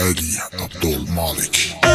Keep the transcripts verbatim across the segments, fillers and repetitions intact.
حيدري عبدالمالك.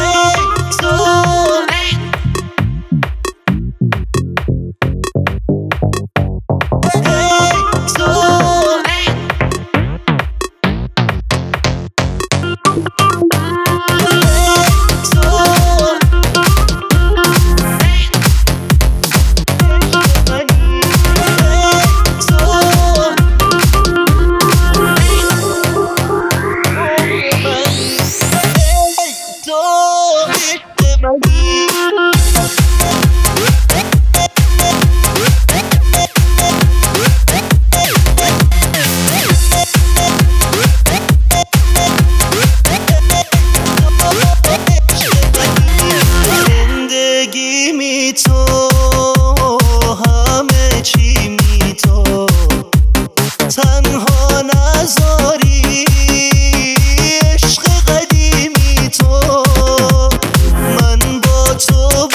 تنها نذاری عشق قدیمی تو، من با تو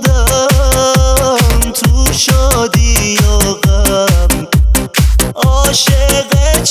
بودم تو شادی و غم، عاشقت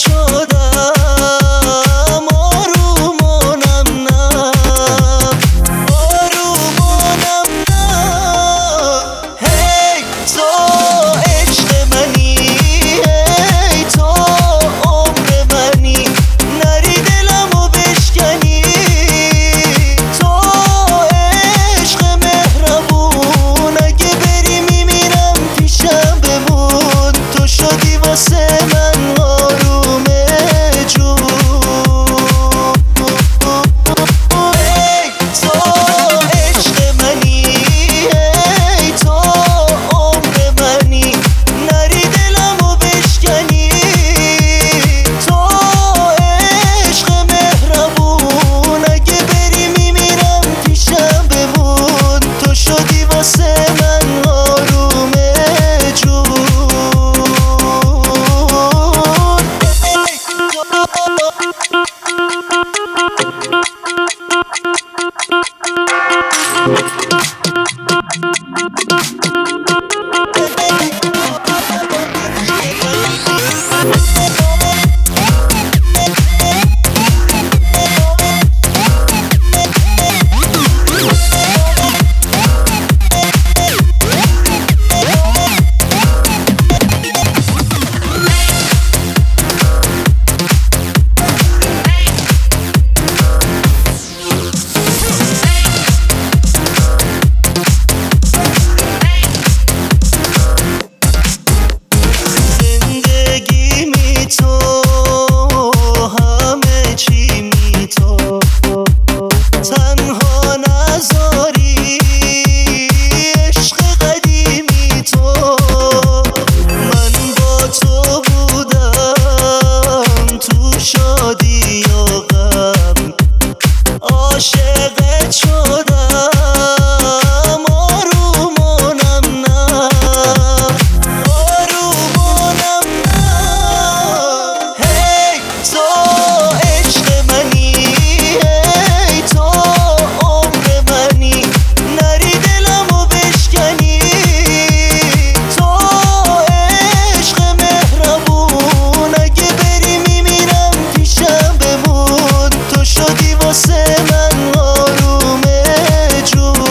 شدم آروم و نم نم، آروم و نم نم. هی تو عشق منی، هی تو عمر منی، نری دلمو بشکنی، تو عشق مهربون، اگه بری میمیرم پیشم بمون، تو شدی واسه من آروم جون. هی تو عشق منی، هی تو عمر منی، نری دلمو بشکنی، تو عشق مهربون، اگه بری میمیرم پیشم بمون، تو شدی واسه من آروم جون. تنها نذاری عشق قدیمی تو، من با تو بودم تو شادی و غم، عاشقت شدم آروم و نم نم، آروم و نم نم. هی تو عشق منی، هی تو عمر منی، نری دلمو بشکنی، تو عشق مهربون، اگه بری میمیرم پیشم بمون، تو شدی واسه من آروم جون.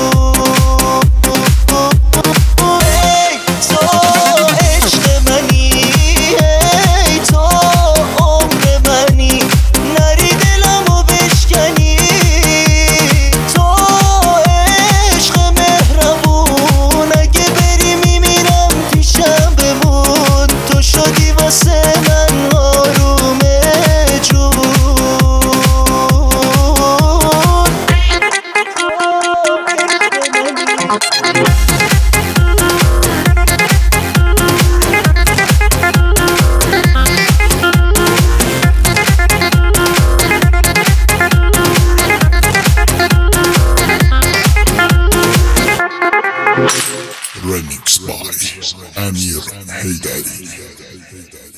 هی تو عشق منی، هی تو عمر منی، نری دلمو بشکنی، تو عشق مهربون، اگه بری میمیرم پیشم بمون، تو شدی واسه من آروم جون. Remix by Amir Haydari.